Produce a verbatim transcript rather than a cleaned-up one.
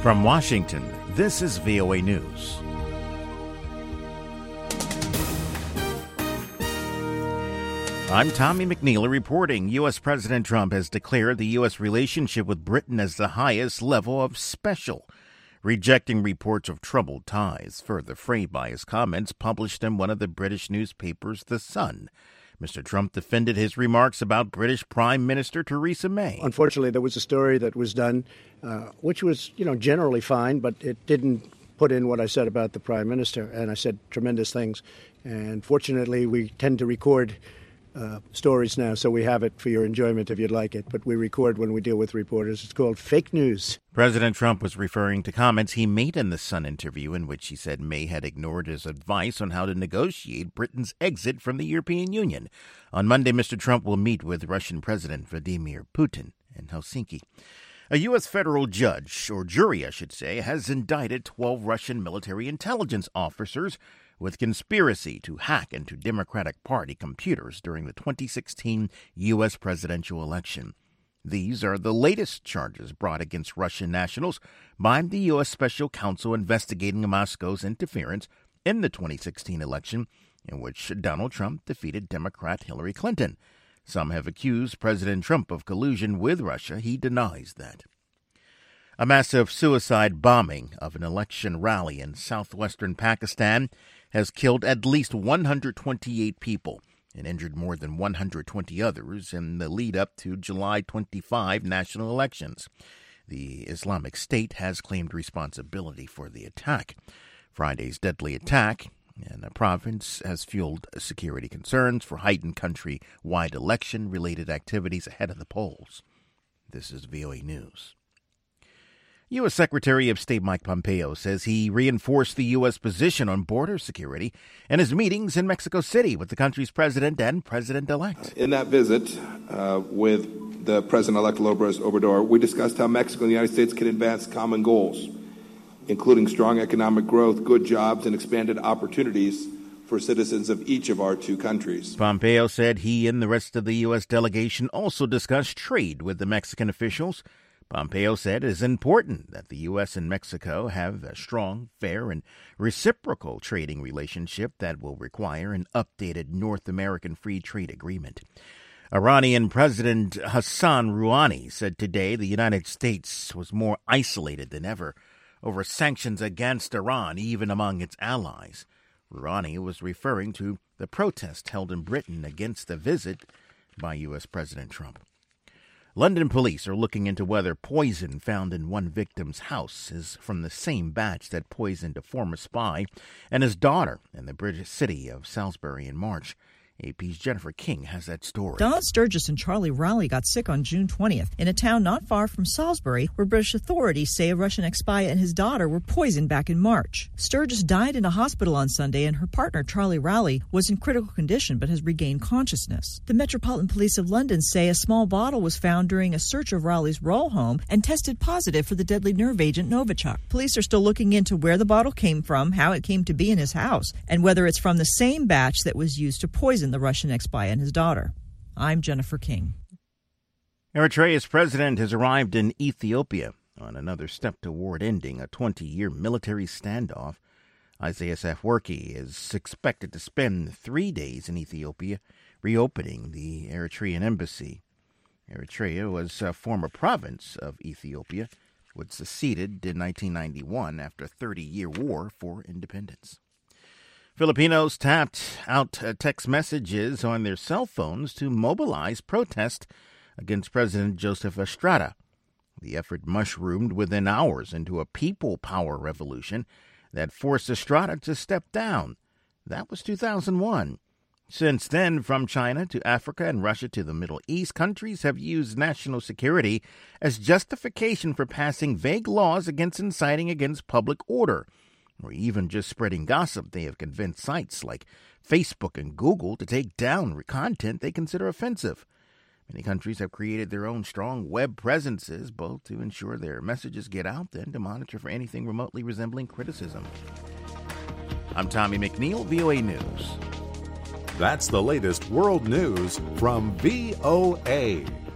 From Washington, this is V O A News. I'm Tommy McNeil reporting. U S. President Trump has declared the U S relationship with Britain as the highest level of special, rejecting reports of troubled ties, further frayed by his comments published in one of the British newspapers, The Sun. Mister Trump defended his remarks about British Prime Minister Theresa May. Unfortunately, there was a story that was done, uh, which was, you know, generally fine, but it didn't put in what I said about the Prime Minister, and I said tremendous things. And fortunately, we tend to record uh, stories now, so we have it for your enjoyment if you'd like it. But we record when we deal with reporters. It's called fake news. President Trump was referring to comments he made in the Sun interview in which he said May had ignored his advice on how to negotiate Britain's exit from the European Union. On Monday, Mister Trump will meet with Russian President Vladimir Putin in Helsinki. A U S federal judge, or jury, I should say, has indicted twelve Russian military intelligence officers with conspiracy to hack into Democratic Party computers during the twenty sixteen U S presidential election. These are the latest charges brought against Russian nationals by the U S Special Counsel investigating Moscow's interference in the twenty sixteen election, in which Donald Trump defeated Democrat Hillary Clinton. Some have accused President Trump of collusion with Russia. He denies that. A massive suicide bombing of an election rally in southwestern Pakistan has killed at least one hundred twenty-eight people and injured more than one hundred twenty others in the lead-up to July twenty-fifth national elections. The Islamic State has claimed responsibility for the attack. Friday's deadly attack in the province has fueled security concerns for heightened country-wide election-related activities ahead of the polls. This is V O A News. U S. Secretary of State Mike Pompeo says he reinforced the U S position on border security in his meetings in Mexico City with the country's president and president-elect. In that visit uh, with the President-elect López Obrador, we discussed how Mexico and the United States can advance common goals, including strong economic growth, good jobs, and expanded opportunities for citizens of each of our two countries. Pompeo said he and the rest of the U S delegation also discussed trade with the Mexican officials. Pompeo said it is important that the U S and Mexico have a strong, fair, and reciprocal trading relationship that will require an updated North American Free Trade Agreement. Iranian President Hassan Rouhani said today the United States was more isolated than ever over sanctions against Iran, even among its allies. Rouhani was referring to the protest held in Britain against the visit by U S. President Trump. London police are looking into whether poison found in one victim's house is from the same batch that poisoned a former spy and his daughter in the British city of Salisbury in March. A P's Jennifer King has that story. Donald Sturgis and Charlie Rowley got sick on June twentieth in a town not far from Salisbury, where British authorities say a Russian ex-spy and his daughter were poisoned back in March. Sturgis died in a hospital on Sunday, and her partner, Charlie Rowley, was in critical condition but has regained consciousness. The Metropolitan Police of London say a small bottle was found during a search of Rowley's row home and tested positive for the deadly nerve agent Novichok. Police are still looking into where the bottle came from, how it came to be in his house, and whether it's from the same batch that was used to poison the Russian ex-spy and his daughter. I'm Jennifer King. Eritrea's president has arrived in Ethiopia on another step toward ending a twenty-year military standoff. Isaias Afwerki is expected to spend three days in Ethiopia reopening the Eritrean embassy. Eritrea was a former province of Ethiopia, which seceded in nineteen ninety-one after a thirty-year war for independence. Filipinos tapped out text messages on their cell phones to mobilize protest against President Joseph Estrada. The effort mushroomed within hours into a people power revolution that forced Estrada to step down. That was two thousand one. Since then, from China to Africa and Russia to the Middle East, countries have used national security as justification for passing vague laws against inciting against public order, or even just spreading gossip. They have convinced sites like Facebook and Google to take down content they consider offensive. Many countries have created their own strong web presences, both to ensure their messages get out and to monitor for anything remotely resembling criticism. I'm Tommy McNeil, V O A News. That's the latest world news from V O A.